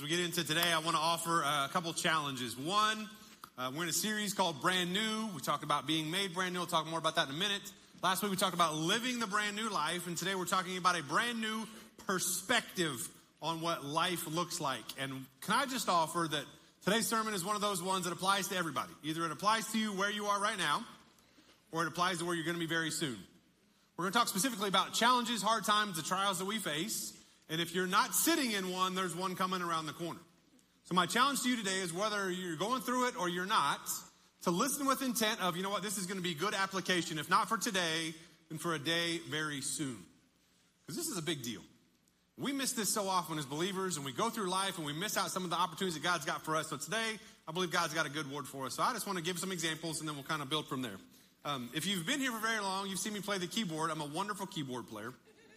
we get into today, I want to offer a couple challenges. One, we're in a series called Brand New. We talked about being made brand new. We'll talk more about that in a minute. Last week we talked about living the brand new life, and today we're talking about a brand new perspective on what life looks like. And can I just offer that today's sermon is one of those ones that applies to everybody. Either it applies to you where you are right now, or it applies to where you're going to be very soon. We're going to talk specifically about challenges, hard times, the trials that we face. And if you're not sitting in one, there's one coming around the corner. So my challenge to you today is whether you're going through it or you're not, to listen with intent of, you know what, this is going to be good application, if not for today, then for a day very soon. Because this is a big deal. We miss this so often as believers, and we go through life and we miss out some of the opportunities that God's got for us. So today, I believe God's got a good word for us. So I just want to give some examples, and then we'll kind of build from there. If you've been here for very long, you've seen me play the keyboard. I'm a wonderful keyboard player.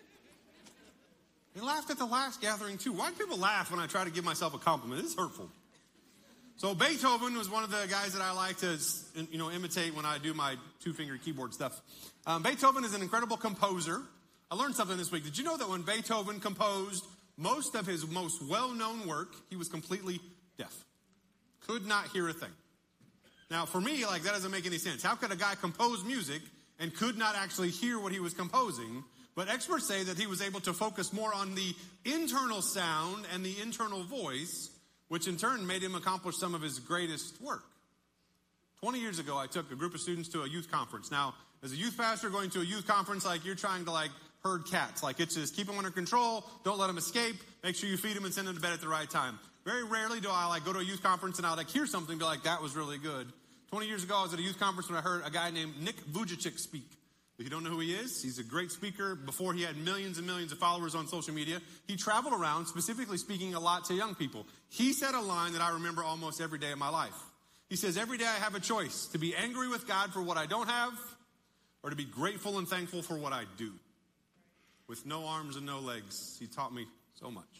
They laughed at the last gathering too. Why do people laugh when I try to give myself a compliment? It's hurtful. So Beethoven was one of the guys that I like to, imitate when I do my two-finger keyboard stuff. Beethoven is an incredible composer. I learned something this week. Did you know that when Beethoven composed most of his most well-known work, he was completely deaf? Could not hear a thing. Now, for me, that doesn't make any sense. How could a guy compose music and could not actually hear what he was composing? But experts say that he was able to focus more on the internal sound and the internal voice, which in turn made him accomplish some of his greatest work. 20 years ago, I took a group of students to a youth conference. Now, as a youth pastor going to a youth conference, you're trying to herd cats. It's just keep them under control, don't let them escape, make sure you feed them and send them to bed at the right time. Very rarely do I go to a youth conference and I'll hear something and be like, that was really good. 20 years ago, I was at a youth conference when I heard a guy named Nick Vujicic speak. If you don't know who he is, he's a great speaker. Before he had millions and millions of followers on social media, he traveled around specifically speaking a lot to young people. He said a line that I remember almost every day of my life. He says, every day I have a choice to be angry with God for what I don't have or to be grateful and thankful for what I do. With no arms and no legs, he taught me so much.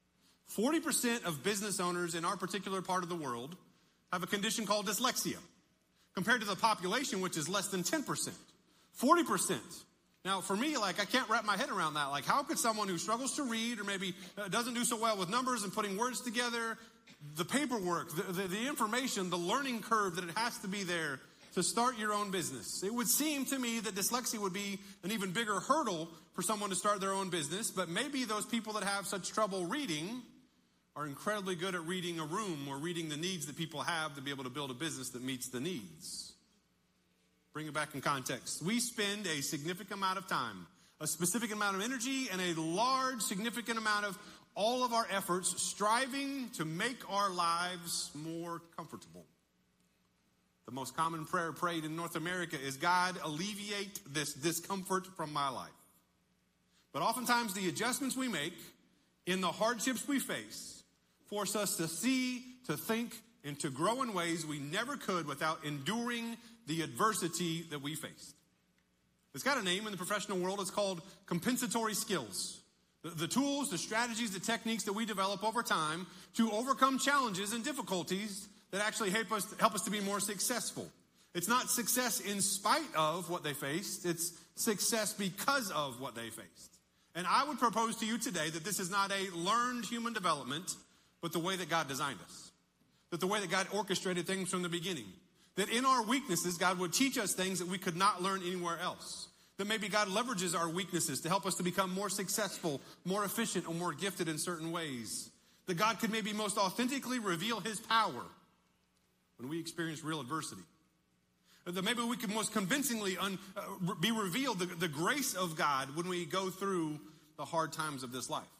40% of business owners in our particular part of the world have a condition called dyslexia, compared to the population, which is less than 10%. 40%. Now, for me, I can't wrap my head around that. How could someone who struggles to read or maybe doesn't do so well with numbers and putting words together, the paperwork, the information, the learning curve that it has to be there to start your own business? It would seem to me that dyslexia would be an even bigger hurdle for someone to start their own business, but maybe those people that have such trouble reading are incredibly good at reading a room or reading the needs that people have to be able to build a business that meets the needs. Bring it back in context. We spend a significant amount of time, a specific amount of energy, and a large, significant amount of all of our efforts striving to make our lives more comfortable. The most common prayer prayed in North America is, God, alleviate this discomfort from my life. But oftentimes the adjustments we make in the hardships we face force us to see, to think, and to grow in ways we never could without enduring the adversity that we faced. It's got a name in the professional world. It's called compensatory skills. The tools, the strategies, the techniques that we develop over time to overcome challenges and difficulties that actually help us to be more successful. It's not success in spite of what they faced. It's success because of what they faced. And I would propose to you today that this is not a learned human development, but the way that God designed us. That the way that God orchestrated things from the beginning. That in our weaknesses, God would teach us things that we could not learn anywhere else. That maybe God leverages our weaknesses to help us to become more successful, more efficient, or more gifted in certain ways. That God could maybe most authentically reveal his power when we experience real adversity. That maybe we can most convincingly be revealed the grace of God when we go through the hard times of this life.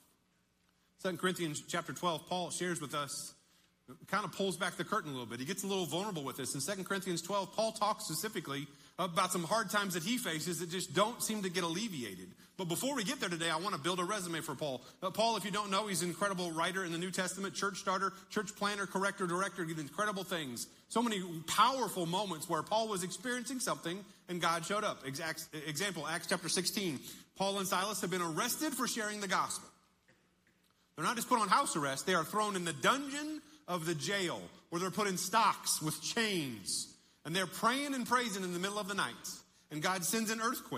2 Corinthians chapter 12, Paul shares with us, kind of pulls back the curtain a little bit. He gets a little vulnerable with this. In 2 Corinthians 12, Paul talks specifically about some hard times that he faces that just don't seem to get alleviated. But before we get there today, I want to build a resume for Paul. Paul, if you don't know, he's an incredible writer in the New Testament, church starter, church planner, corrector, director. He did incredible things. So many powerful moments where Paul was experiencing something and God showed up. Example, Acts chapter 16. Paul and Silas have been arrested for sharing the gospel. They're not just put on house arrest. They are thrown in the dungeon of the jail, where they're put in stocks with chains. And they're praying and praising in the middle of the night. And God sends an earthquake.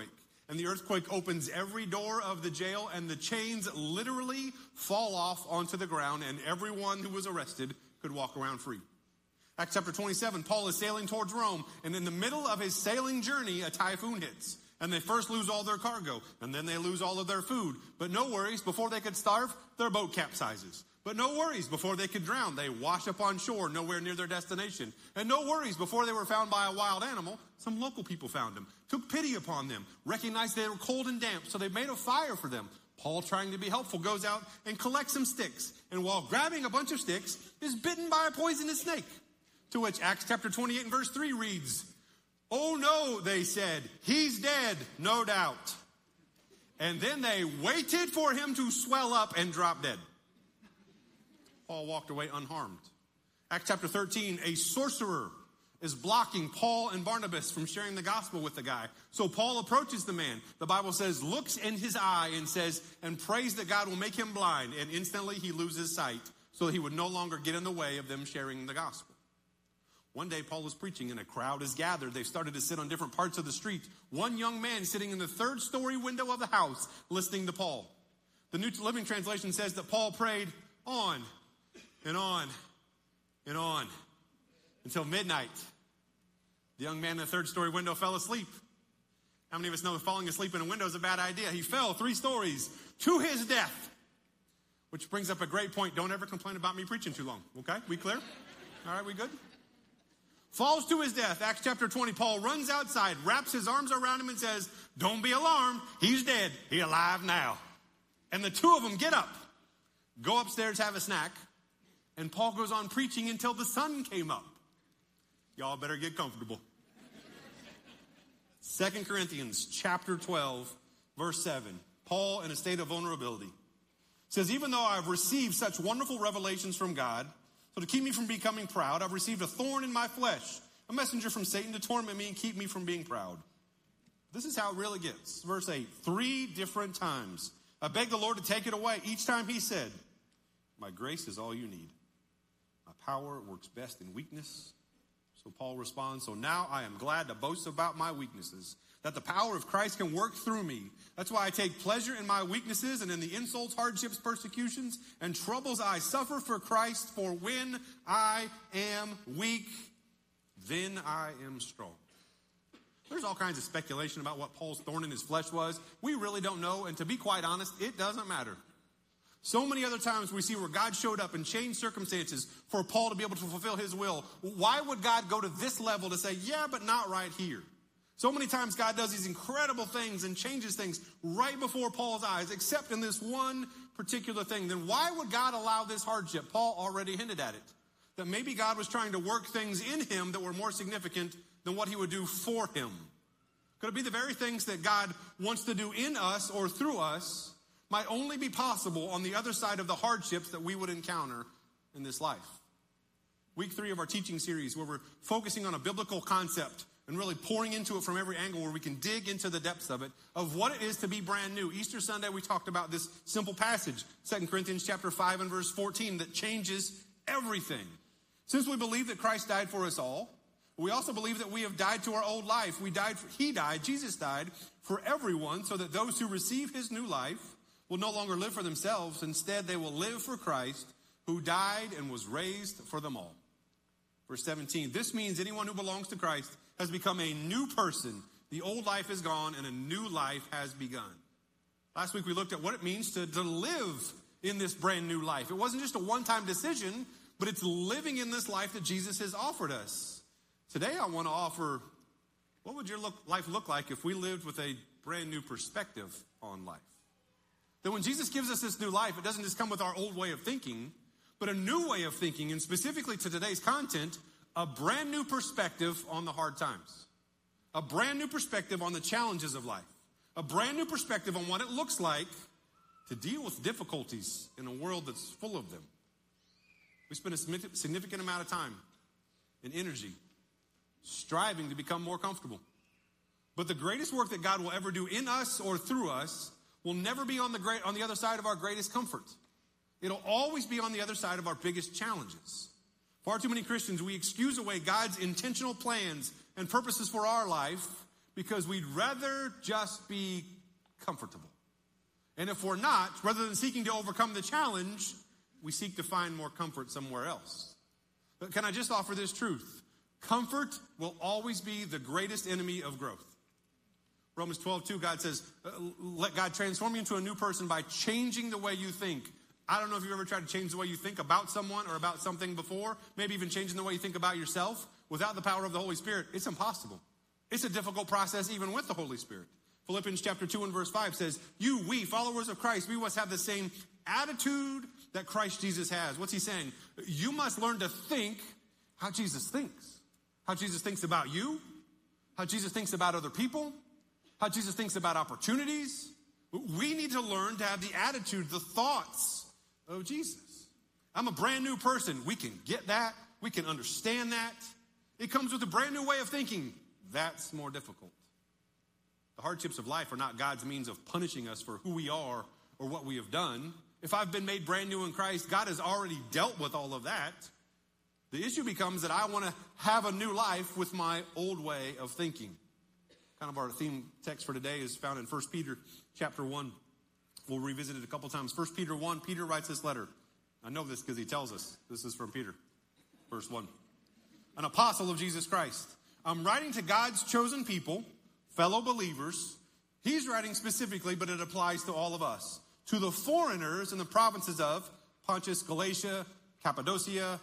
And the earthquake opens every door of the jail, and the chains literally fall off onto the ground, and everyone who was arrested could walk around free. Acts chapter 27, Paul is sailing towards Rome, and in the middle of his sailing journey, a typhoon hits. And they first lose all their cargo, and then they lose all of their food. But no worries, before they could starve, their boat capsizes. But no worries, before they could drown, they wash up on shore nowhere near their destination. And no worries, before they were found by a wild animal, some local people found them, took pity upon them, recognized they were cold and damp, so they made a fire for them. Paul, trying to be helpful, goes out and collects some sticks, and while grabbing a bunch of sticks, is bitten by a poisonous snake. To which Acts chapter 28 and verse 3 reads, "Oh no," they said, "he's dead, no doubt." And then they waited for him to swell up and drop dead. Paul walked away unharmed. Acts chapter 13, a sorcerer is blocking Paul and Barnabas from sharing the gospel with the guy. So Paul approaches the man. The Bible says, looks in his eye and says, and prays that God will make him blind. And instantly he loses sight so he would no longer get in the way of them sharing the gospel. One day Paul is preaching and a crowd is gathered. They've started to sit on different parts of the street. One young man sitting in the third-story window of the house listening to Paul. The New Living Translation says that Paul prayed on and on and on until midnight. The young man in the third-story window fell asleep. How many of us know falling asleep in a window is a bad idea? He fell 3 stories to his death. Which brings up a great point. Don't ever complain about me preaching too long. Okay? We clear? All right, we good? Falls to his death. Acts chapter 20, Paul runs outside, wraps his arms around him and says, "Don't be alarmed. He's dead. He's alive now." And the two of them get up, go upstairs, have a snack, and Paul goes on preaching until the sun came up. Y'all better get comfortable. 2 Corinthians chapter 12, verse 7. Paul, in a state of vulnerability, says, "Even though I've received such wonderful revelations from God, so to keep me from becoming proud, I've received a thorn in my flesh, a messenger from Satan to torment me and keep me from being proud." This is how it really gets. Verse 8, 3 different times I begged the Lord to take it away. Each time he said, "My grace is all you need. My power works best in weakness." So Paul responds, "So now I am glad to boast about my weaknesses, that the power of Christ can work through me. That's why I take pleasure in my weaknesses and in the insults, hardships, persecutions, and troubles I suffer for Christ. For when I am weak, then I am strong." There's all kinds of speculation about what Paul's thorn in his flesh was. We really don't know, and to be quite honest, it doesn't matter. So many other times we see where God showed up and changed circumstances for Paul to be able to fulfill his will. Why would God go to this level to say, yeah, but not right here? So many times God does these incredible things and changes things right before Paul's eyes, except in this one particular thing. Then why would God allow this hardship? Paul already hinted at it. That maybe God was trying to work things in him that were more significant than what he would do for him. Could it be the very things that God wants to do in us or through us might only be possible on the other side of the hardships that we would encounter in this life? Week 3 of our teaching series, where we're focusing on a biblical concept and really pouring into it from every angle where we can dig into the depths of it, of what it is to be brand new. Easter Sunday, we talked about this simple passage, 2 Corinthians chapter 5 and verse 14, that changes everything. Since we believe that Christ died for us all, we also believe that we have died to our old life. Jesus died for everyone, so that those who receive his new life will no longer live for themselves. Instead, they will live for Christ, who died and was raised for them all. Verse 17, this means anyone who belongs to Christ has become a new person. The old life is gone and a new life has begun. Last week we looked at what it means to live in this brand new life. It wasn't just a one-time decision, but it's living in this life that Jesus has offered us. Today I want to offer, what would your life look like if we lived with a brand new perspective on life? That when Jesus gives us this new life, it doesn't just come with our old way of thinking, but a new way of thinking, and specifically to today's content, a brand new perspective on the hard times. A brand new perspective on the challenges of life. A brand new perspective on what it looks like to deal with difficulties in a world that's full of them. We spend a significant amount of time and energy striving to become more comfortable. But the greatest work that God will ever do in us or through us will never be on the other side of our greatest comfort. It'll always be on the other side of our biggest challenges. Far too many Christians, we excuse away God's intentional plans and purposes for our life because we'd rather just be comfortable. And if we're not, rather than seeking to overcome the challenge, we seek to find more comfort somewhere else. But can I just offer this truth? Comfort will always be the greatest enemy of growth. Romans 12:2, God says, let God transform you into a new person by changing the way you think. I don't know if you've ever tried to change the way you think about someone or about something before, maybe even changing the way you think about yourself. Without the power of the Holy Spirit, it's impossible. It's a difficult process even with the Holy Spirit. Philippians chapter 2 and verse 5 says, we, followers of Christ, we must have the same attitude that Christ Jesus has. What's he saying? You must learn to think how Jesus thinks. How Jesus thinks about you. How Jesus thinks about other people. How Jesus thinks about opportunities. We need to learn to have the attitude, the thoughts of Jesus. I'm a brand new person. We can get that. We can understand that. It comes with a brand new way of thinking. That's more difficult. The hardships of life are not God's means of punishing us for who we are or what we have done. If I've been made brand new in Christ, God has already dealt with all of that. The issue becomes that I want to have a new life with my old way of thinking. Kind of our theme text for today is found in 1 Peter chapter 1. We'll revisit it a couple times. 1 Peter 1, Peter writes this letter. I know this because he tells us. This is from Peter, verse 1. An apostle of Jesus Christ. I'm writing to God's chosen people, fellow believers. He's writing specifically, but it applies to all of us. To the foreigners in the provinces of Pontus, Galatia, Cappadocia,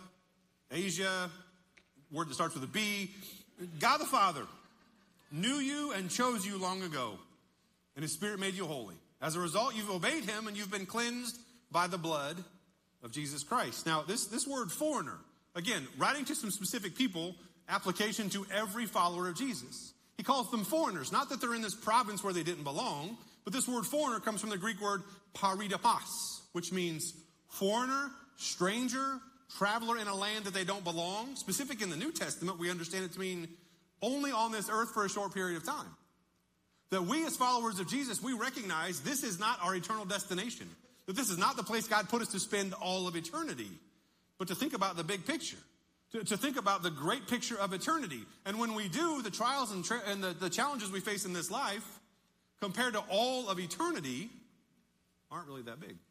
Asia, word that starts with a B. God the Father knew you and chose you long ago, and his Spirit made you holy. As a result, you've obeyed him, and you've been cleansed by the blood of Jesus Christ. Now, this word foreigner, again, writing to some specific people, application to every follower of Jesus. He calls them foreigners, not that they're in this province where they didn't belong, but this word foreigner comes from the Greek word paridepas, which means foreigner, stranger, traveler in a land that they don't belong. Specific in the New Testament, we understand it to mean only on this earth for a short period of time. That we as followers of Jesus, we recognize this is not our eternal destination. That this is not the place God put us to spend all of eternity. But to think about the big picture. To think about the great picture of eternity. And when we do, the trials and the challenges we face in this life, compared to all of eternity, aren't really that big.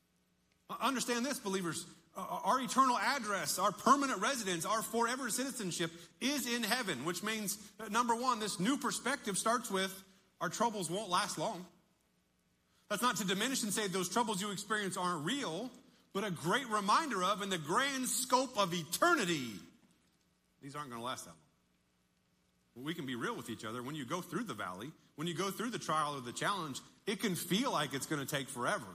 Understand this, believers. Our eternal address, our permanent residence, our forever citizenship is in heaven, which means, number one, this new perspective starts with our troubles won't last long. That's not to diminish and say those troubles you experience aren't real, but a great reminder of, in the grand scope of eternity, these aren't going to last that long. We can be real with each other. When you go through the valley, when you go through the trial or the challenge, it can feel like it's going to take forever.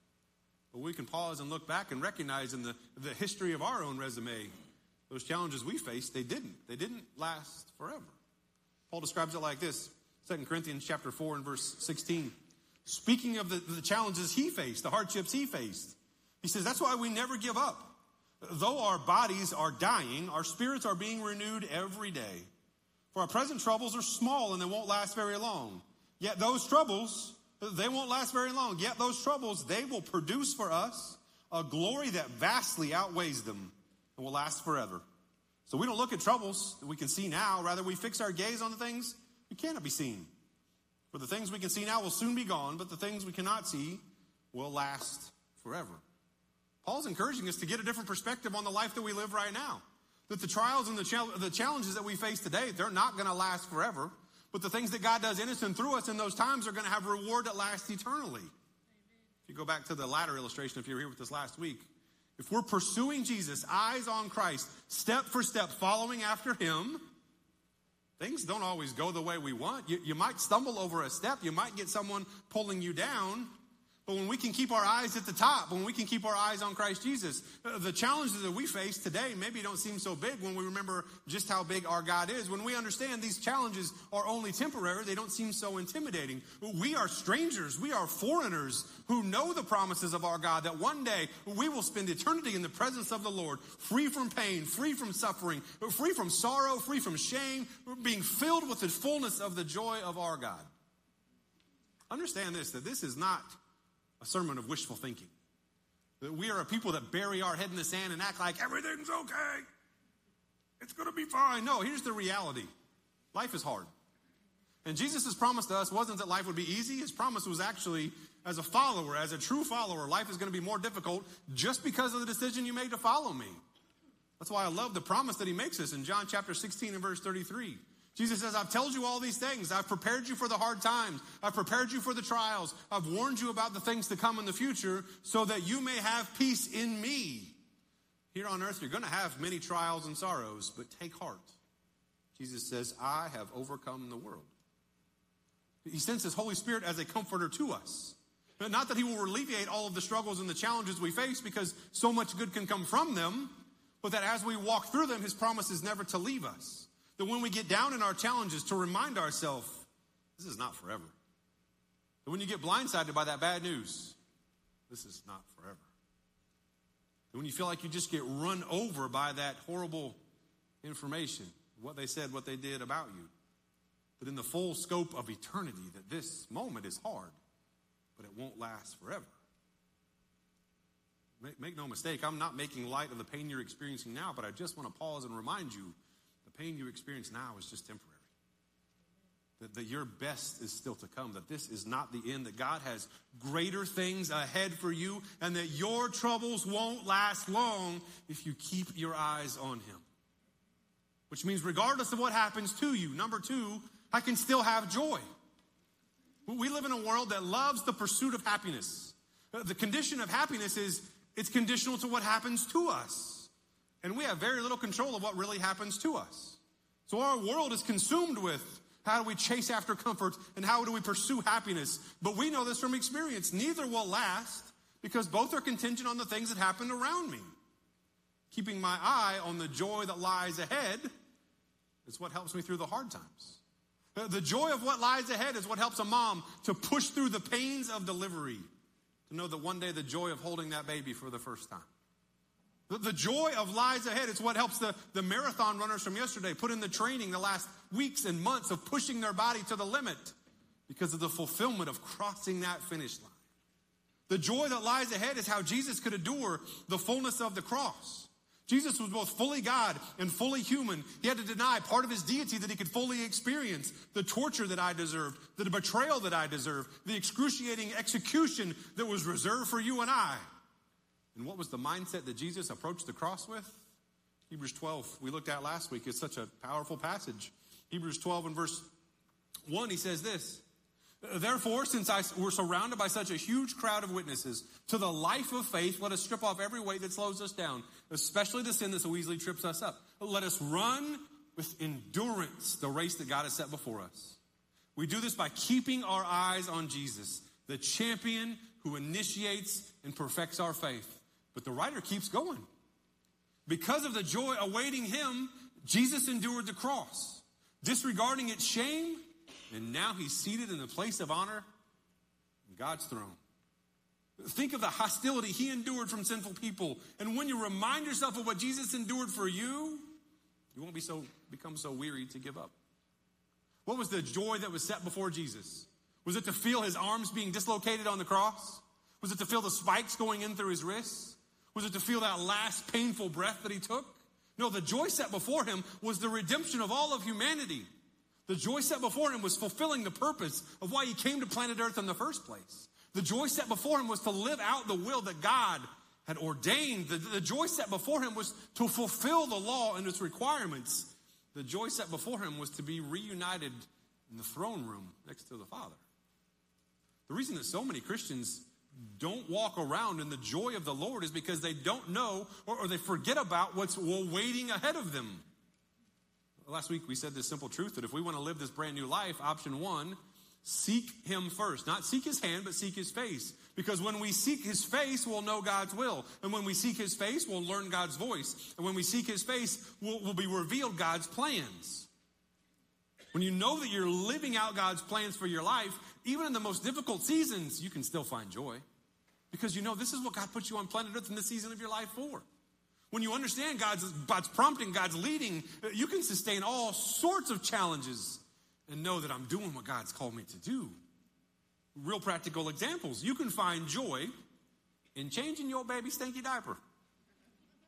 But we can pause and look back and recognize in the history of our own resume, those challenges we faced, they didn't last forever. Paul describes it like this, 2 Corinthians chapter 4 and verse 16. Speaking of the challenges he faced, the hardships he faced, he says, that's why we never give up. Though our bodies are dying, our spirits are being renewed every day. For our present troubles are small and they won't last very long. Yet those troubles, they won't last very long. Yet those troubles, they will produce for us a glory that vastly outweighs them and will last forever. So we don't look at troubles that we can see now. Rather, we fix our gaze on the things we cannot be seen. For the things we can see now will soon be gone, but the things we cannot see will last forever. Paul's encouraging us to get a different perspective on the life that we live right now. That the trials and the challenges that we face today, they're not going to last forever. But the things that God does in us and through us in those times are going to have a reward that lasts eternally. If you go back to the ladder illustration, if you were here with us last week, if we're pursuing Jesus, eyes on Christ, step for step, following after him, things don't always go the way we want. You might stumble over a step. You might get someone pulling you down. But when we can keep our eyes at the top, when we can keep our eyes on Christ Jesus, the challenges that we face today maybe don't seem so big when we remember just how big our God is. When we understand these challenges are only temporary, they don't seem so intimidating. We are strangers. We are foreigners who know the promises of our God that one day we will spend eternity in the presence of the Lord, free from pain, free from suffering, free from sorrow, free from shame, being filled with the fullness of the joy of our God. Understand this, that this is not a sermon of wishful thinking. That we are a people that bury our head in the sand and act like everything's okay. It's going to be fine. No, here's the reality. Life is hard. And Jesus' promise to us wasn't that life would be easy. His promise was actually, as a follower, as a true follower, life is going to be more difficult just because of the decision you made to follow me. That's why I love the promise that he makes us in John chapter 16 and verse 33. Jesus says, I've told you all these things. I've prepared you for the hard times. I've prepared you for the trials. I've warned you about the things to come in the future so that you may have peace in me. Here on earth, you're going to have many trials and sorrows, but take heart. Jesus says, I have overcome the world. He sends his Holy Spirit as a comforter to us. Not that he will alleviate all of the struggles and the challenges we face, because so much good can come from them, but that as we walk through them, his promise is never to leave us. That when we get down in our challenges, to remind ourselves, this is not forever. That when you get blindsided by that bad news, this is not forever. That when you feel like you just get run over by that horrible information, what they said, what they did about you, that in the full scope of eternity, that this moment is hard, but it won't last forever. Make no mistake, I'm not making light of the pain you're experiencing now, but I just want to pause and remind you, the pain you experience now is just temporary. That your best is still to come, that this is not the end, that God has greater things ahead for you, and that your troubles won't last long if you keep your eyes on him. Which means regardless of what happens to you, number two, I can still have joy. We live in a world that loves the pursuit of happiness. The condition of happiness is it's conditional to what happens to us. And we have very little control of what really happens to us. So our world is consumed with how do we chase after comfort and how do we pursue happiness. But we know this from experience. Neither will last because both are contingent on the things that happen around me. Keeping my eye on the joy that lies ahead is what helps me through the hard times. The joy of what lies ahead is what helps a mom to push through the pains of delivery, to know that one day the joy of holding that baby for the first time. The joy of lies ahead is what helps the marathon runners from yesterday put in the training the last weeks and months of pushing their body to the limit because of the fulfillment of crossing that finish line. The joy that lies ahead is how Jesus could endure the fullness of the cross. Jesus was both fully God and fully human. He had to deny part of his deity that he could fully experience the torture that I deserved, the betrayal that I deserved, the excruciating execution that was reserved for you and I. And what was the mindset that Jesus approached the cross with? Hebrews 12, we looked at last week. It's such a powerful passage. Hebrews 12 and verse 1, he says this. Therefore, since we're surrounded by such a huge crowd of witnesses to the life of faith, let us strip off every weight that slows us down, especially the sin that so easily trips us up. Let us run with endurance the race that God has set before us. We do this by keeping our eyes on Jesus, the champion who initiates and perfects our faith. But the writer keeps going. Because of the joy awaiting him, Jesus endured the cross, disregarding its shame. And now he's seated in the place of honor in God's throne. Think of the hostility he endured from sinful people. And when you remind yourself of what Jesus endured for you, you won't become so weary to give up. What was the joy that was set before Jesus? Was it to feel his arms being dislocated on the cross? Was it to feel the spikes going in through his wrists? Was it to feel that last painful breath that he took? No, the joy set before him was the redemption of all of humanity. The joy set before him was fulfilling the purpose of why he came to planet Earth in the first place. The joy set before him was to live out the will that God had ordained. The joy set before him was to fulfill the law and its requirements. The joy set before him was to be reunited in the throne room next to the Father. The reason that so many Christians don't walk around in the joy of the Lord is because they don't know or they forget about what's waiting ahead of them. Last week we said this simple truth that if we want to live this brand new life, option one, seek him first. Not seek his hand, but seek his face. Because when we seek his face, we'll know God's will. And when we seek his face, we'll learn God's voice. And when we seek his face, we'll be revealed God's plans. When you know that you're living out God's plans for your life, even in the most difficult seasons, you can still find joy. Because you know this is what God put you on planet Earth in this season of your life for. When you understand God's prompting, God's leading, you can sustain all sorts of challenges and know that I'm doing what God's called me to do. Real practical examples. You can find joy in changing your baby's stinky diaper.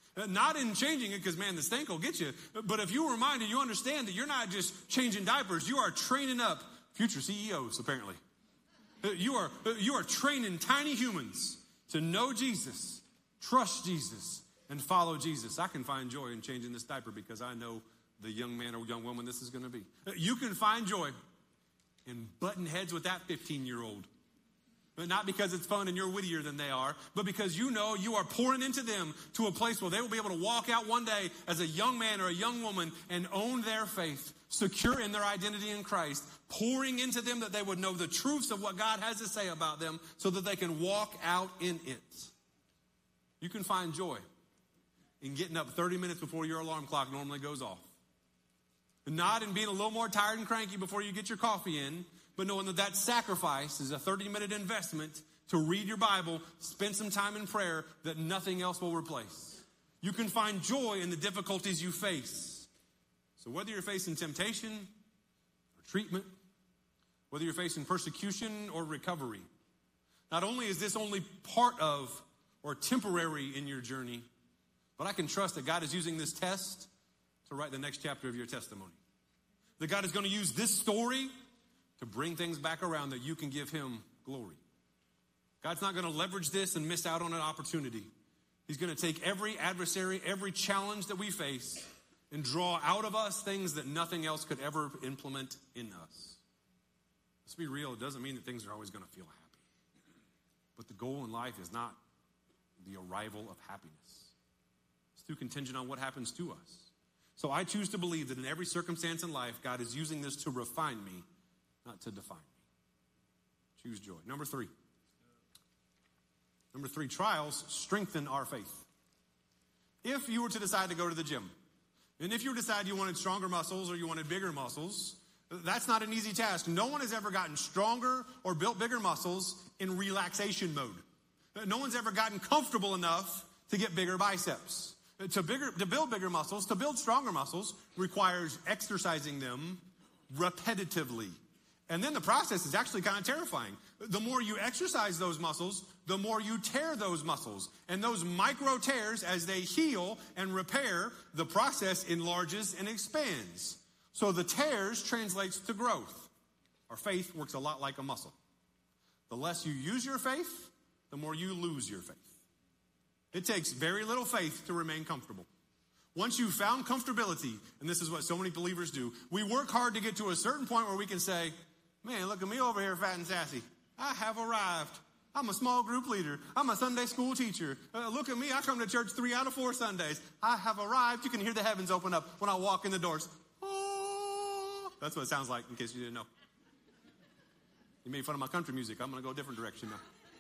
Not in changing it because, man, the stank will get you. But if you're reminded, you understand that you're not just changing diapers. You are training up future CEOs, apparently. You are training tiny humans to know Jesus, trust Jesus, and follow Jesus. I can find joy in changing this diaper because I know the young man or young woman this is going to be. You can find joy in butting heads with that 15-year-old. But not because it's fun and you're wittier than they are, but because you know you are pouring into them to a place where they will be able to walk out one day as a young man or a young woman and own their faith, secure in their identity in Christ, pouring into them that they would know the truths of what God has to say about them so that they can walk out in it. You can find joy in getting up 30 minutes before your alarm clock normally goes off. Not in being a little more tired and cranky before you get your coffee in, but knowing that that sacrifice is a 30-minute investment to read your Bible, spend some time in prayer that nothing else will replace. You can find joy in the difficulties you face. So whether you're facing temptation or treatment, whether you're facing persecution or recovery, not only is this only part of or temporary in your journey, but I can trust that God is using this test to write the next chapter of your testimony. That God is going to use this story to bring things back around that you can give him glory. God's not going to leverage this and miss out on an opportunity. He's going to take every adversary, every challenge that we face, and draw out of us things that nothing else could ever implement in us. Let's be real, it doesn't mean that things are always going to feel happy. But the goal in life is not the arrival of happiness. It's too contingent on what happens to us. So I choose to believe that in every circumstance in life, God is using this to refine me, not to define me. Choose joy. Number three, trials strengthen our faith. If you were to decide to go to the gym, and if you decide you wanted stronger muscles or you wanted bigger muscles, that's not an easy task. No one has ever gotten stronger or built bigger muscles in relaxation mode. No one's ever gotten comfortable enough to get bigger biceps. To build bigger muscles, to build stronger muscles, requires exercising them repetitively. And then the process is actually kind of terrifying. The more you exercise those muscles, the more you tear those muscles. And those micro tears, as they heal and repair, the process enlarges and expands. So the tears translates to growth. Our faith works a lot like a muscle. The less you use your faith, the more you lose your faith. It takes very little faith to remain comfortable. Once you've found comfortability, and this is what so many believers do, we work hard to get to a certain point where we can say, man, look at me over here, fat and sassy. I have arrived. I'm a small group leader. I'm a Sunday school teacher. Look at me. I come to church 3 out of 4 Sundays. I have arrived. You can hear the heavens open up when I walk in the doors. Oh, that's what it sounds like, in case you didn't know. You made fun of my country music. I'm going to go a different direction now.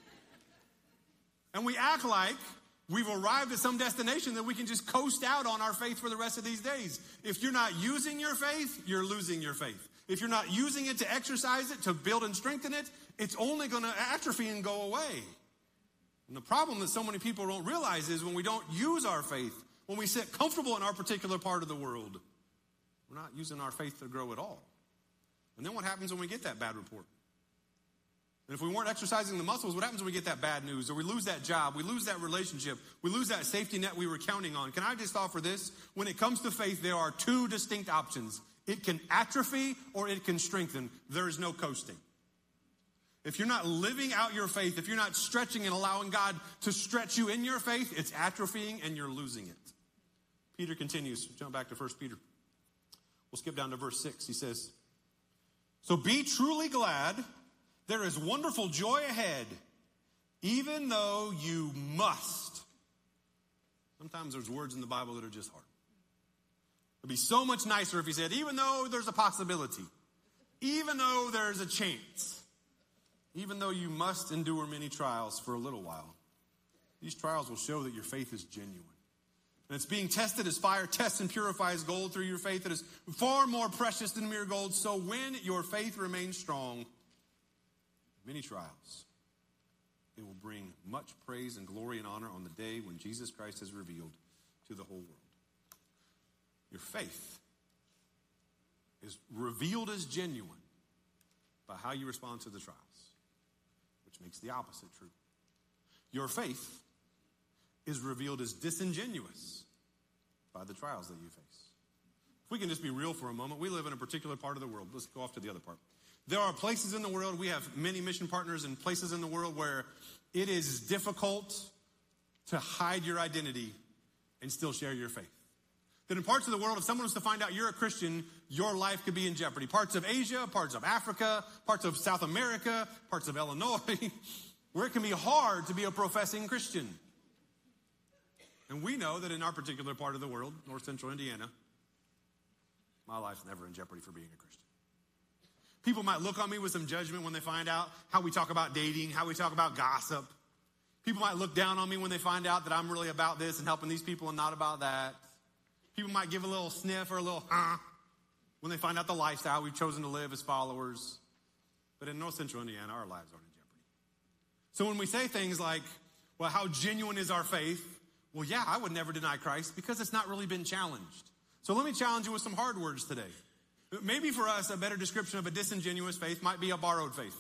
And we act like we've arrived at some destination that we can just coast out on our faith for the rest of these days. If you're not using your faith, you're losing your faith. If you're not using it to exercise it, to build and strengthen it, it's only going to atrophy and go away. And the problem that so many people don't realize is when we don't use our faith, when we sit comfortable in our particular part of the world, we're not using our faith to grow at all. And then what happens when we get that bad report? And if we weren't exercising the muscles, what happens when we get that bad news? Or we lose that job, we lose that relationship, we lose that safety net we were counting on. Can I just offer this? When it comes to faith, there are 2 distinct options. It can atrophy or it can strengthen. There is no coasting. If you're not living out your faith, if you're not stretching and allowing God to stretch you in your faith, it's atrophying and you're losing it. Peter continues. Jump back to 1 Peter. We'll skip down to verse 6. He says, so be truly glad. There is wonderful joy ahead, even though you must. Sometimes there's words in the Bible that are just hard. It'd be so much nicer if he said, even though there's a possibility, even though there's a chance, even though you must endure many trials for a little while. These trials will show that your faith is genuine. And it's being tested as fire tests and purifies gold through your faith. It is far more precious than mere gold. So when your faith remains strong, many trials, it will bring much praise and glory and honor on the day when Jesus Christ is revealed to the whole world. Your faith is revealed as genuine by how you respond to the trials, which makes the opposite true. Your faith is revealed as disingenuous by the trials that you face. If we can just be real for a moment, we live in a particular part of the world. Let's go off to the other part. There are places in the world, we have many mission partners and places in the world where it is difficult to hide your identity and still share your faith. That in parts of the world, if someone was to find out you're a Christian, your life could be in jeopardy. Parts of Asia, parts of Africa, parts of South America, parts of Illinois, where it can be hard to be a professing Christian. And we know that in our particular part of the world, North Central Indiana, my life's never in jeopardy for being a Christian. People might look on me with some judgment when they find out how we talk about dating, how we talk about gossip. People might look down on me when they find out that I'm really about this and helping these people and not about that. People might give a little sniff or a little when they find out the lifestyle we've chosen to live as followers. But in North Central Indiana, our lives aren't in jeopardy. So when we say things like, well, how genuine is our faith? Well, yeah, I would never deny Christ because it's not really been challenged. So let me challenge you with some hard words today. Maybe for us, a better description of a disingenuous faith might be a borrowed faith.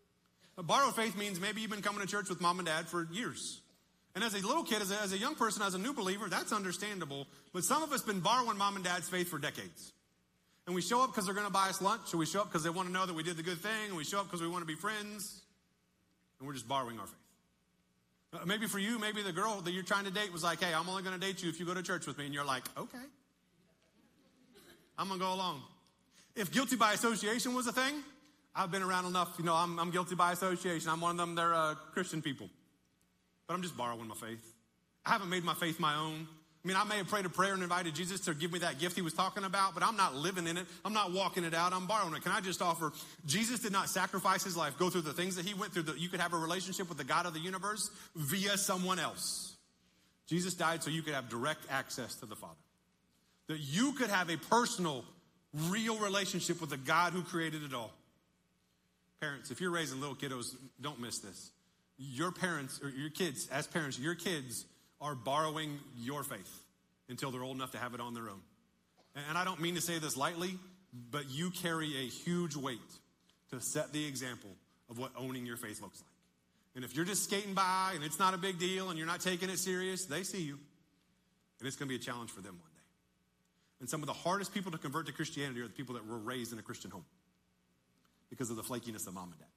A borrowed faith means maybe you've been coming to church with mom and dad for years. And as a little kid, as a young person, as a new believer, that's understandable. But some of us have been borrowing mom and dad's faith for decades. And we show up because they're going to buy us lunch, or we show up because they want to know that we did the good thing, and we show up because we want to be friends, and we're just borrowing our faith. Maybe for you, maybe the girl that you're trying to date was like, hey, I'm only going to date you if you go to church with me. And you're like, okay, I'm going to go along. If guilty by association was a thing, I've been around enough, I'm guilty by association. I'm one of them, they're Christian people. But I'm just borrowing my faith. I haven't made my faith my own. I mean, I may have prayed a prayer and invited Jesus to give me that gift he was talking about, but I'm not living in it. I'm not walking it out. I'm borrowing it. Can I just offer, Jesus did not sacrifice his life, go through the things that he went through, that you could have a relationship with the God of the universe via someone else. Jesus died so you could have direct access to the Father. That you could have a personal, real relationship with the God who created it all. Parents, if you're raising little kiddos, don't miss this. Your parents, or your kids, as parents, your kids are borrowing your faith until they're old enough to have it on their own. And I don't mean to say this lightly, but you carry a huge weight to set the example of what owning your faith looks like. And if you're just skating by and it's not a big deal and you're not taking it serious, they see you. And it's going to be a challenge for them one day. And some of the hardest people to convert to Christianity are the people that were raised in a Christian home because of the flakiness of mom and dad.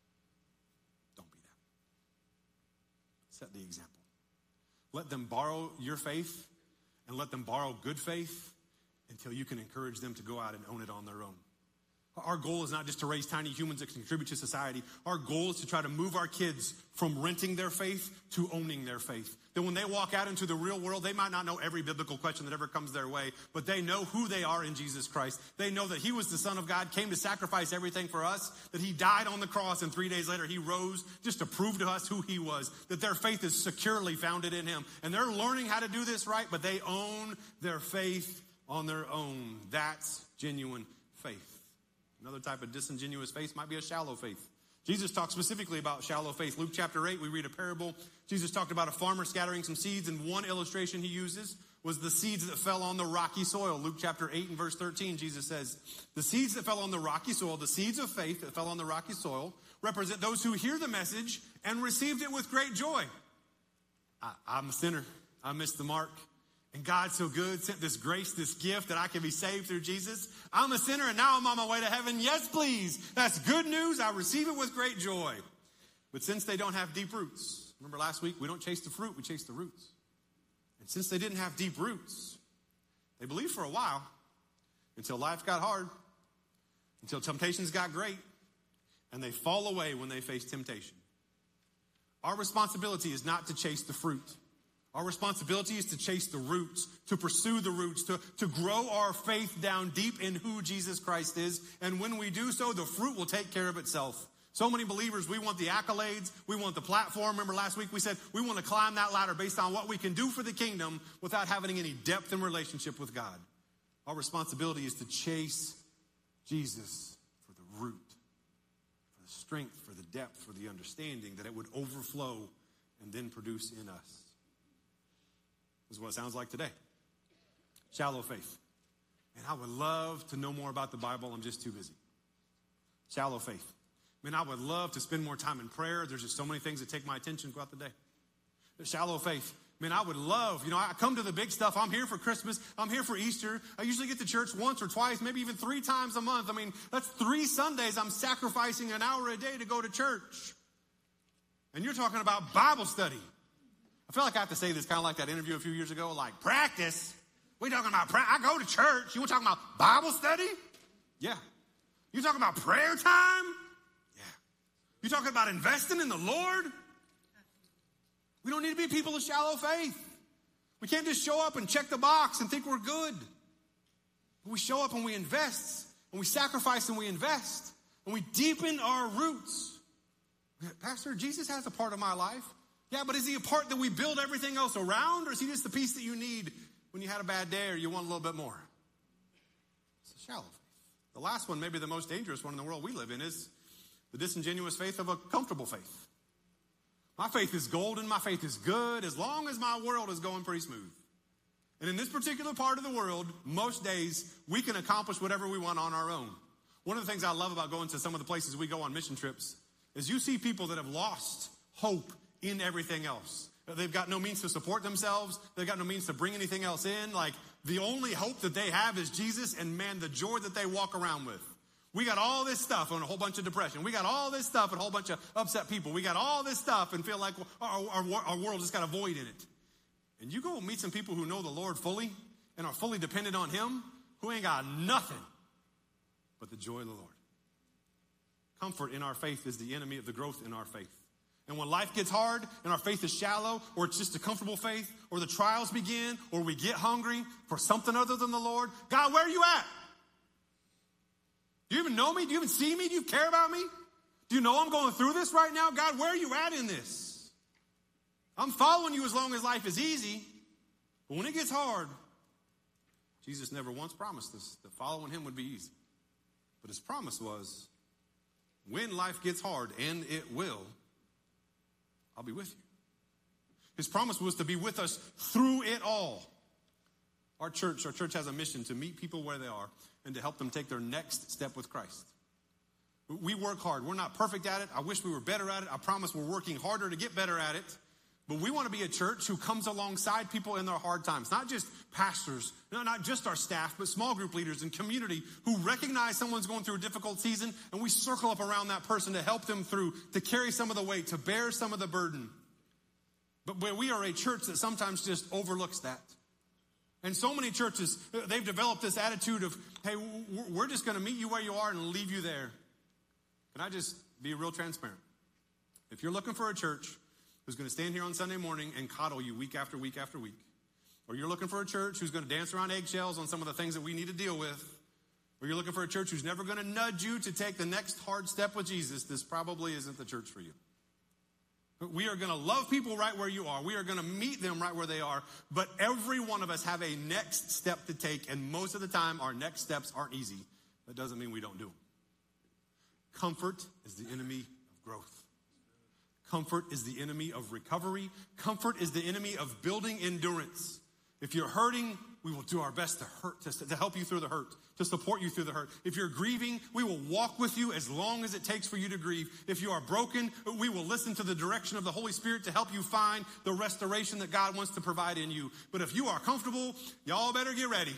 Don't be that. Set the example. Let them borrow your faith and let them borrow good faith until you can encourage them to go out and own it on their own. Our goal is not just to raise tiny humans that can contribute to society. Our goal is to try to move our kids from renting their faith to owning their faith. That when they walk out into the real world, they might not know every biblical question that ever comes their way, but they know who they are in Jesus Christ. They know that he was the Son of God, came to sacrifice everything for us, that he died on the cross, and 3 days later he rose just to prove to us who he was, that their faith is securely founded in him. And they're learning how to do this right, but they own their faith on their own. That's genuine faith. Another type of disingenuous faith might be a shallow faith. Jesus talked specifically about shallow faith. Luke chapter 8, we read a parable. Jesus talked about a farmer scattering some seeds, and one illustration he uses was the seeds that fell on the rocky soil. Luke chapter 8 and verse 13, Jesus says, the seeds that fell on the rocky soil, the seeds of faith that fell on the rocky soil, represent those who hear the message and received it with great joy. I'm a sinner. I missed the mark. And God's so good, sent this grace, this gift that I can be saved through Jesus. I'm a sinner and now I'm on my way to heaven. Yes, please. That's good news. I receive it with great joy. But since they don't have deep roots, remember last week, we don't chase the fruit, we chase the roots. And since they didn't have deep roots, they believed for a while until life got hard, until temptations got great, and they fall away when they face temptation. Our responsibility is not to chase the fruit. Our responsibility is to chase the roots, to pursue the roots, to grow our faith down deep in who Jesus Christ is. And when we do so, the fruit will take care of itself. So many believers, we want the accolades, we want the platform. Remember last week we said we want to climb that ladder based on what we can do for the kingdom without having any depth in relationship with God. Our responsibility is to chase Jesus for the root, for the strength, for the depth, for the understanding, that it would overflow and then produce in us. This is what it sounds like today. Shallow faith. And I would love to know more about the Bible. I'm just too busy. Shallow faith. I would love to spend more time in prayer. There's just so many things that take my attention throughout the day. Shallow faith. Man, I would love, I come to the big stuff. I'm here for Christmas. I'm here for Easter. I usually get to church once or twice, maybe even 3 times a month. I mean, that's 3 Sundays I'm sacrificing an hour a day to go to church. And you're talking about Bible study. I feel like I have to say this kind of like that interview a few years ago, like, practice? We talking about practice? I go to church. You want talking about Bible study? Yeah. You talking about prayer time? Yeah. You talking about investing in the Lord? We don't need to be people of shallow faith. We can't just show up and check the box and think we're good. But we show up and we invest, and we sacrifice and we invest, and we deepen our roots. Pastor, Jesus has a part of my life. Yeah, but is he a part that we build everything else around, or is he just the piece that you need when you had a bad day or you want a little bit more? It's a shallow faith. The last one, maybe the most dangerous one in the world we live in, is the disingenuous faith of a comfortable faith. My faith is golden. My faith is good as long as my world is going pretty smooth. And in this particular part of the world, most days we can accomplish whatever we want on our own. One of the things I love about going to some of the places we go on mission trips is you see people that have lost hope in everything else. They've got no means to support themselves. They've got no means to bring anything else in. Like, the only hope that they have is Jesus, and man, the joy that they walk around with. We got all this stuff and a whole bunch of depression. We got all this stuff and a whole bunch of upset people. We got all this stuff and feel like our world just got a void in it. And you go meet some people who know the Lord fully and are fully dependent on him, who ain't got nothing but the joy of the Lord. Comfort in our faith is the enemy of the growth in our faith. And when life gets hard and our faith is shallow, or it's just a comfortable faith, or the trials begin, or we get hungry for something other than the Lord, God, where are you at? Do you even know me? Do you even see me? Do you care about me? Do you know I'm going through this right now? God, where are you at in this? I'm following you as long as life is easy. But when it gets hard, Jesus never once promised us that following him would be easy. But his promise was, when life gets hard, and it will, I'll be with you. His promise was to be with us through it all. Our church has a mission to meet people where they are and to help them take their next step with Christ. We work hard. We're not perfect at it. I wish we were better at it. I promise we're working harder to get better at it. But we want to be a church who comes alongside people in their hard times. Not just pastors, not just our staff, but small group leaders and community who recognize someone's going through a difficult season, and we circle up around that person to help them through, to carry some of the weight, to bear some of the burden. But we are a church that sometimes just overlooks that. And so many churches, they've developed this attitude of, hey, we're just going to meet you where you are and leave you there. Can I just be real transparent? If you're looking for a church who's going to stand here on Sunday morning and coddle you week after week after week, or you're looking for a church who's going to dance around eggshells on some of the things that we need to deal with, or you're looking for a church who's never going to nudge you to take the next hard step with Jesus, this probably isn't the church for you. We are going to love people right where you are. We are going to meet them right where they are. But every one of us have a next step to take. And most of the time, our next steps aren't easy. That doesn't mean we don't do them. Comfort is the enemy of growth. Comfort is the enemy of recovery. Comfort is the enemy of building endurance. If you're hurting, we will do our best to help you through the hurt, to support you through the hurt. If you're grieving, we will walk with you as long as it takes for you to grieve. If you are broken, we will listen to the direction of the Holy Spirit to help you find the restoration that God wants to provide in you. But if you are comfortable, y'all better get ready.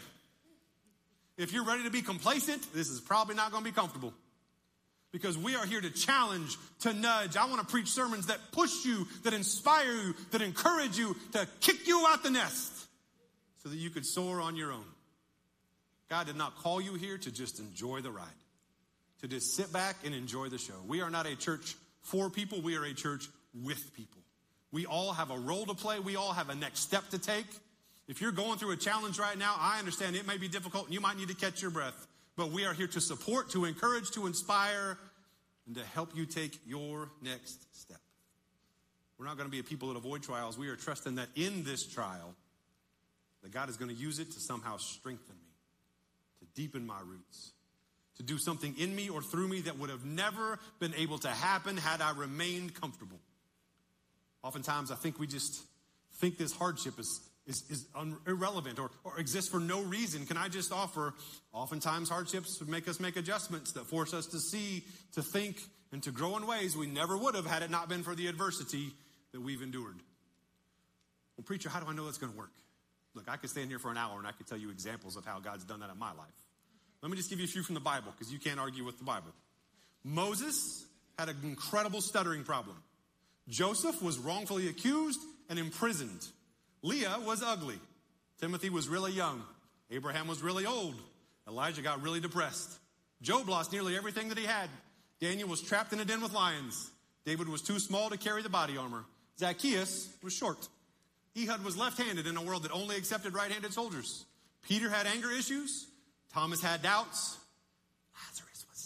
If you're ready to be complacent, this is probably not going to be comfortable. Because we are here to challenge, to nudge. I want to preach sermons that push you, that inspire you, that encourage you, to kick you out the nest so that you could soar on your own. God did not call you here to just enjoy the ride, to just sit back and enjoy the show. We are not a church for people. We are a church with people. We all have a role to play. We all have a next step to take. If you're going through a challenge right now, I understand it may be difficult and you might need to catch your breath. But we are here to support, to encourage, to inspire, and to help you take your next step. We're not going to be a people that avoid trials. We are trusting that in this trial, that God is going to use it to somehow strengthen me, to deepen my roots, to do something in me or through me that would have never been able to happen had I remained comfortable. Oftentimes, I think we just think this hardship is irrelevant or exists for no reason. Can I just offer, oftentimes hardships make us make adjustments that force us to see, to think, and to grow in ways we never would have had it not been for the adversity that we've endured. Well, preacher, how do I know that's going to work? Look, I could stand here for an hour and I could tell you examples of how God's done that in my life. Let me just give you a few from the Bible, because you can't argue with the Bible. Moses had an incredible stuttering problem. Joseph was wrongfully accused and imprisoned. Leah was ugly. Timothy was really young. Abraham was really old. Elijah got really depressed. Job lost nearly everything that he had. Daniel was trapped in a den with lions. David was too small to carry the body armor. Zacchaeus was short. Ehud was left-handed in a world that only accepted right-handed soldiers. Peter had anger issues. Thomas had doubts. Lazarus was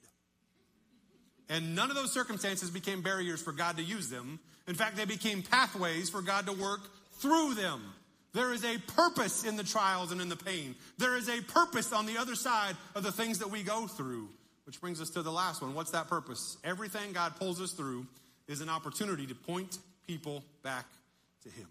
dead. And none of those circumstances became barriers for God to use them. In fact, they became pathways for God to work through them. There is a purpose in the trials and in the pain. There is a purpose on the other side of the things that we go through. Which brings us to the last one. What's that purpose? Everything God pulls us through is an opportunity to point people back to Him.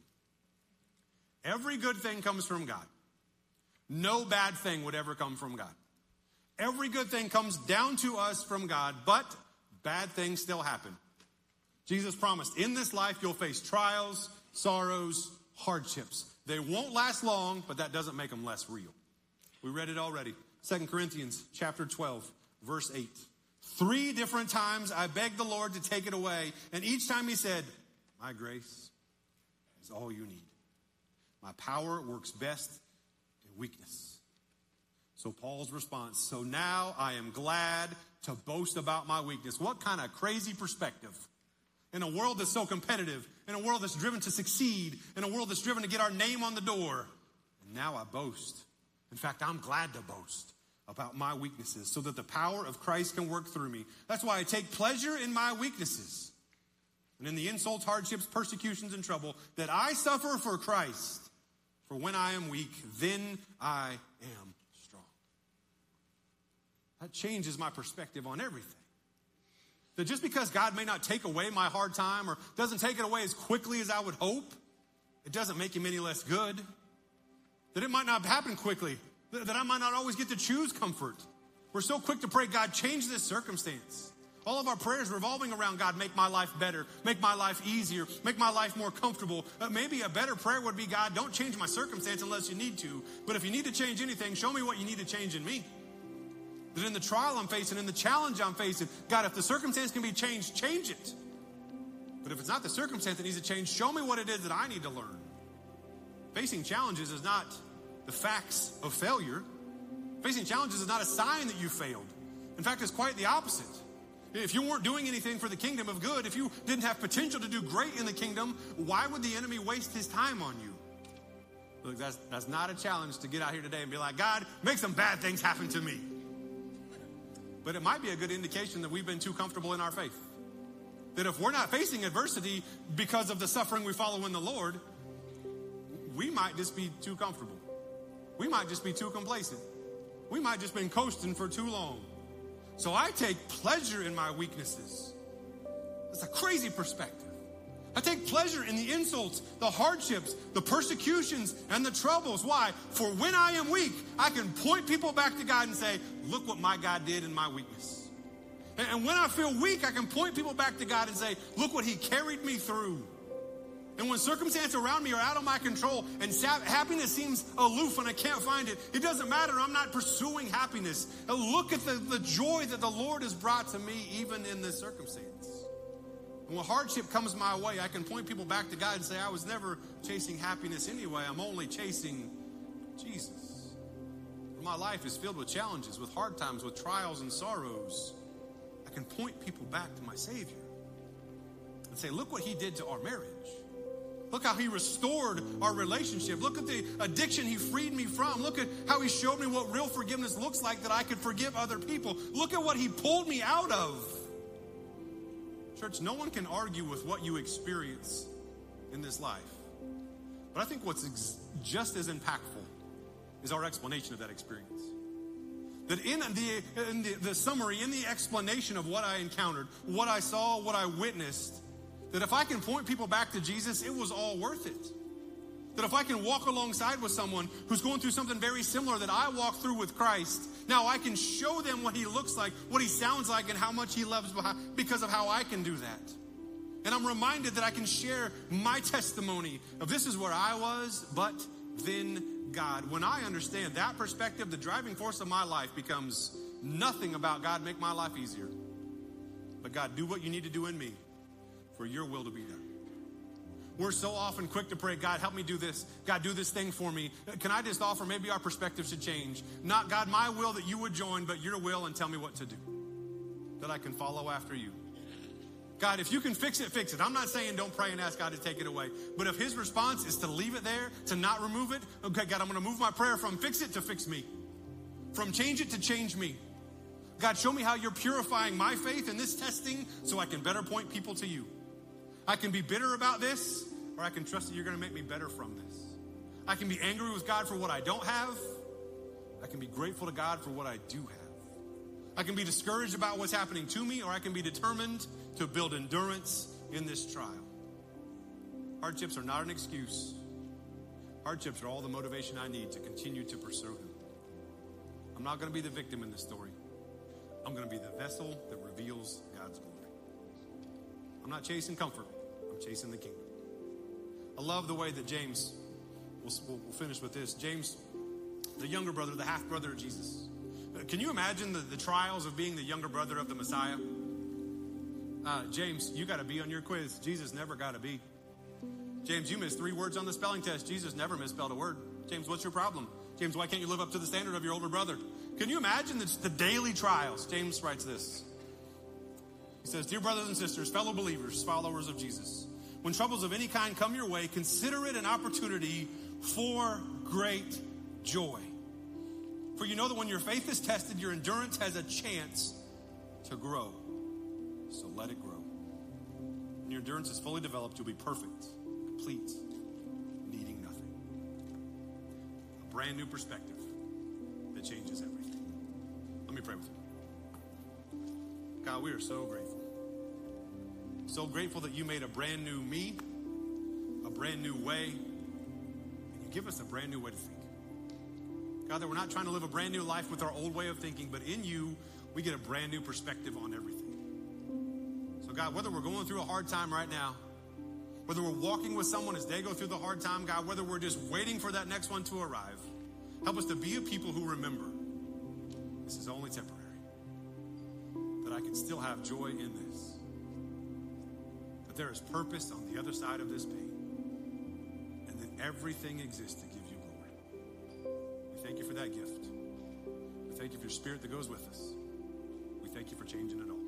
Every good thing comes from God. No bad thing would ever come from God. Every good thing comes down to us from God, but bad things still happen. Jesus promised, in this life you'll face trials, sorrows, hardships. They won't last long, but that doesn't make them less real. We read it already. 2 Corinthians chapter 12, verse 8. 3 different times I begged the Lord to take it away, and each time He said, my grace is all you need. My power works best in weakness. So Paul's response, so now I am glad to boast about my weakness. What kind of crazy perspective. In a world that's so competitive, in a world that's driven to succeed, in a world that's driven to get our name on the door. And now I boast. In fact, I'm glad to boast about my weaknesses so that the power of Christ can work through me. That's why I take pleasure in my weaknesses and in the insults, hardships, persecutions, and trouble that I suffer for Christ. For when I am weak, then I am strong. That changes my perspective on everything. That just because God may not take away my hard time or doesn't take it away as quickly as I would hope, it doesn't make Him any less good. That it might not happen quickly. That I might not always get to choose comfort. We're so quick to pray, God, change this circumstance. All of our prayers revolving around, God, make my life better, make my life easier, make my life more comfortable. Maybe a better prayer would be, God, don't change my circumstance unless you need to. But if you need to change anything, show me what you need to change in me. That in the trial I'm facing, in the challenge I'm facing, God, if the circumstance can be changed, change it. But if it's not the circumstance that needs to change, show me what it is that I need to learn. Facing challenges is not the facts of failure. Facing challenges is not a sign that you failed. In fact, it's quite the opposite. If you weren't doing anything for the kingdom of good, if you didn't have potential to do great in the kingdom, why would the enemy waste his time on you? Look, that's not a challenge to get out here today and be like, God, make some bad things happen to me. But it might be a good indication that we've been too comfortable in our faith. That if we're not facing adversity because of the suffering we follow in the Lord, we might just be too comfortable. We might just be too complacent. We might just been coasting for too long. So I take pleasure in my weaknesses. That's a crazy perspective. I take pleasure in the insults, the hardships, the persecutions, and the troubles. Why? For when I am weak, I can point people back to God and say, look what my God did in my weakness. And when I feel weak, I can point people back to God and say, look what He carried me through. And when circumstances around me are out of my control and happiness seems aloof and I can't find it, it doesn't matter. I'm not pursuing happiness. Look at the joy that the Lord has brought to me even in this circumstance. And when hardship comes my way, I can point people back to God and say, I was never chasing happiness anyway. I'm only chasing Jesus. My life is filled with challenges, with hard times, with trials and sorrows. I can point people back to my Savior and say, look what He did to our marriage. Look how He restored our relationship. Look at the addiction He freed me from. Look at how He showed me what real forgiveness looks like, that I could forgive other people. Look at what He pulled me out of. Church, no one can argue with what you experience in this life. But I think what's just as impactful is our explanation of that experience. That in the summary, in the explanation of what I encountered, what I saw, what I witnessed, that if I can point people back to Jesus, it was all worth it. That if I can walk alongside with someone who's going through something very similar that I walked through with Christ, now I can show them what He looks like, what He sounds like, and how much He loves because of how I can do that. And I'm reminded that I can share my testimony of this is where I was, but then God. When I understand that perspective, the driving force of my life becomes nothing about God, make my life easier. But God, do what you need to do in me for your will to be done. We're so often quick to pray, God, help me do this. God, do this thing for me. Can I just offer, maybe our perspective should change. Not, God, my will that you would join, but your will and tell me what to do. That I can follow after you. God, if you can fix it, fix it. I'm not saying don't pray and ask God to take it away. But if his response is to leave it there, to not remove it, okay, God, I'm going to move my prayer from fix it to fix me. From change it to change me. God, show me how you're purifying my faith in this testing so I can better point people to you. I can be bitter about this, or I can trust that you're going to make me better from this. I can be angry with God for what I don't have. I can be grateful to God for what I do have. I can be discouraged about what's happening to me, or I can be determined to build endurance in this trial. Hardships are not an excuse. Hardships are all the motivation I need to continue to pursue him. I'm not going to be the victim in this story. I'm going to be the vessel that reveals God's glory. I'm not chasing comfort. I'm chasing the kingdom. I love the way that James, we'll finish with this. James, the younger brother, the half brother of Jesus. Can you imagine the trials of being the younger brother of the Messiah? James, you got to be on your quiz. Jesus never got a B. James, you missed 3 words on the spelling test. Jesus never misspelled a word. James, what's your problem? James, why can't you live up to the standard of your older brother? Can you imagine the daily trials? James writes this. He says, dear brothers and sisters, fellow believers, followers of Jesus, when troubles of any kind come your way, consider it an opportunity for great joy. For you know that when your faith is tested, your endurance has a chance to grow. So let it grow. When your endurance is fully developed, you'll be perfect, complete, needing nothing. A brand new perspective that changes everything. Let me pray with you. God, we are so grateful. So grateful that you made a brand new me, a brand new way, and you give us a brand new way to think. God, that we're not trying to live a brand new life with our old way of thinking, but in you, we get a brand new perspective on everything. So God, whether we're going through a hard time right now, whether we're walking with someone as they go through the hard time, God, whether we're just waiting for that next one to arrive, help us to be a people who remember this is only temporary, that I can still have joy in this, that there is purpose on the other side of this pain, and that everything exists to give you glory. We thank you for that gift. We thank you for your spirit that goes with us. We thank you for changing it all.